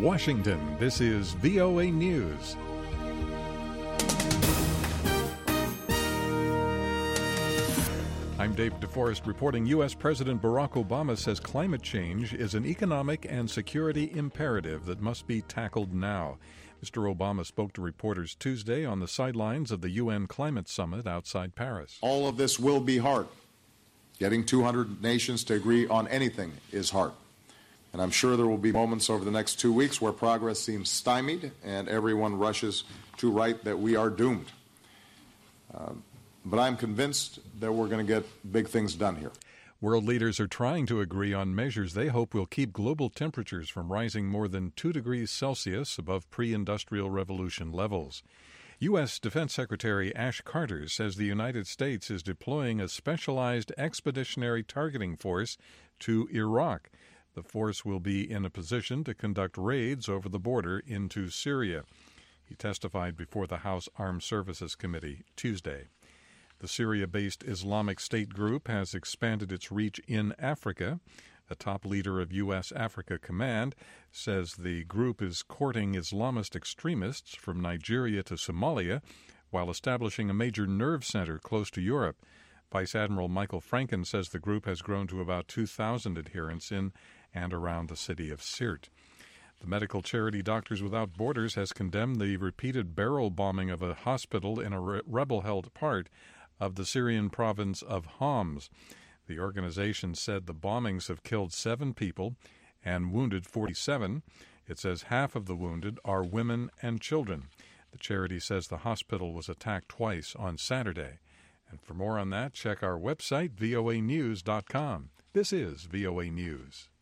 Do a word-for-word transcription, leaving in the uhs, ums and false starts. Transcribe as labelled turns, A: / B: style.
A: Washington, this is V O A News. I'm Dave DeForest reporting U S. President Barack Obama says climate change is an economic and security imperative that must be tackled now. Mister Obama spoke to reporters Tuesday on the sidelines of the U N Climate Summit outside Paris.
B: All of this will be hard. Getting two hundred nations to agree on anything is hard. And I'm sure there will be moments over the next two weeks where progress seems stymied and everyone rushes to write that we are doomed. Um, But I'm convinced that we're going to get big things done here.
A: World leaders are trying to agree on measures they hope will keep global temperatures from rising more than two degrees Celsius above pre-industrial revolution levels. U S. Defense Secretary Ash Carter says the United States is deploying a specialized expeditionary targeting force to Iraq. The force will be in a position to conduct raids over the border into Syria. He testified before the House Armed Services Committee Tuesday. The Syria-based Islamic State group has expanded its reach in Africa. A top leader of U S. Africa Command says the group is courting Islamist extremists from Nigeria to Somalia while establishing a major nerve center close to Europe. Vice Admiral Michael Franken says the group has grown to about two thousand adherents in and around the city of Sirte. The medical charity Doctors Without Borders has condemned the repeated barrel bombing of a hospital in a re- rebel-held part of the Syrian province of Homs. The organization said the bombings have killed seven people and wounded forty-seven. It says half of the wounded are women and children. The charity says the hospital was attacked twice on Saturday. And for more on that, check our website, V O A news dot com. This is V O A News.